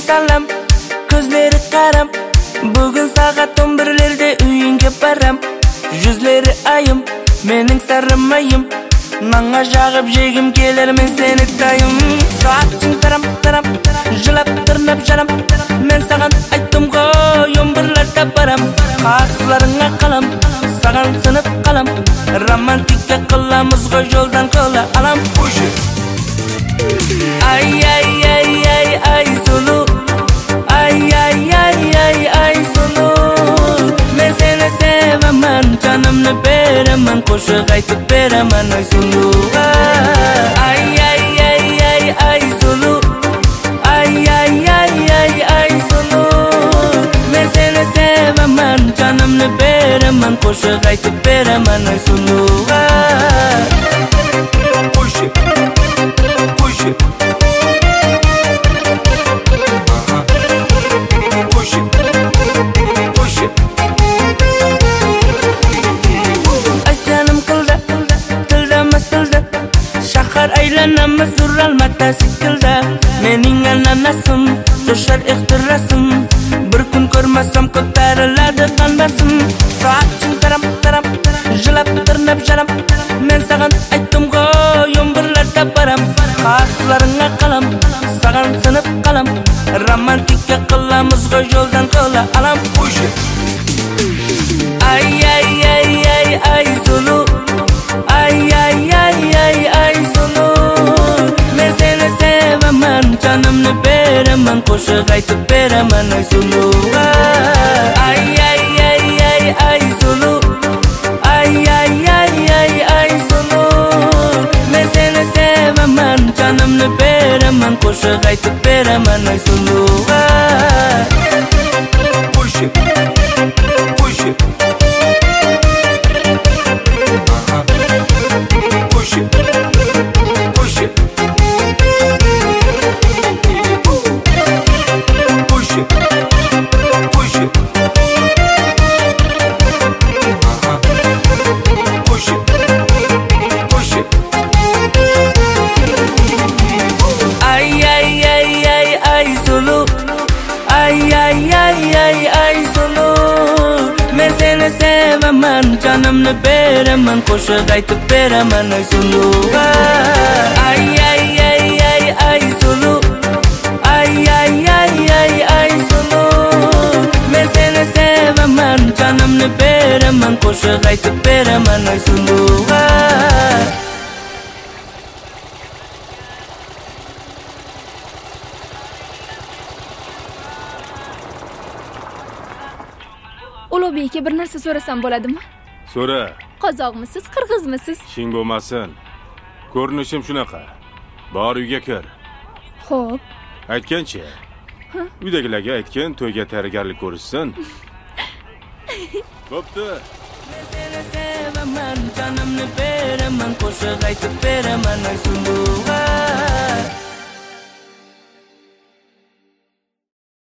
salam, ko'zlari qaram. Bugun soat 11larda uyingga baram. Yuzlari ayım, mening sarmayim. Nanga jag'ib jegim kelar men seni tayim. Soating taram taram, jilab tirnab jaram. Men sagan aytdim-ku, 11larda baram. Qaslaringga qalam, sagan sinib qalam. Romantika qilamiz-ku yo'ldan qo'la alam. Ay ay ay ay ay sulu. Ay ay ay ay ay sulu. Men seni sevaman, canımni beraman, qo'shiq aytib beraman ay sulu. Ay ay ay ay ay sulu. Ay ay ay ay ay sulu. Men seni sevaman, canımni beraman, qo'shiq aytib beraman ay sulu. Aylanamiz uralmata sikilda. Mening ananasim, to'shar ixtirasim. Bir kun ko'rmasam ko'tariladi qandasim. Soating taram taram, jilab tirnab jaram. Men sagan aytdim-ku, 11larda baram. Qaslaringga qalam, sagan sinib qalam. Romantika qilamiz-ku yo'ldan qo'la alam. Ay ay ay ay ay sulu. Ay ay ay ay ay sulu. Men seni sevaman, canımni beraman, qo'shiq aytib beraman ay sulu. Ay ay ay ay ay sulu. Ay ay ay ay ay sulu. Men seni sevaman, canımni beraman, qo'shiq aytib beraman ay sulu. Canımni beraman, qo'shiq aytib beraman ay sulu. Ay ay ay ay ay sulu. Ay ay ay ay ay sulu. Men seni sevaman, canımni beraman, qo'shiq aytib beraman ay sulu. Ulug'bekka bir narsa so'rasam bo'ladimi? So'ra. Qozoqmisiz, qirg'izmisiz? Shing bo'lmasin. Ko'rinishim shunaqa. Bor uyga kir. Xo'p. Aytgancha. Uydagilarga aytgan, to'yga tayyorgarlik ko'rishsin. Bo'pti. Men seni sevaman, canımni beraman, qo'shiq aytib beraman ay sulu.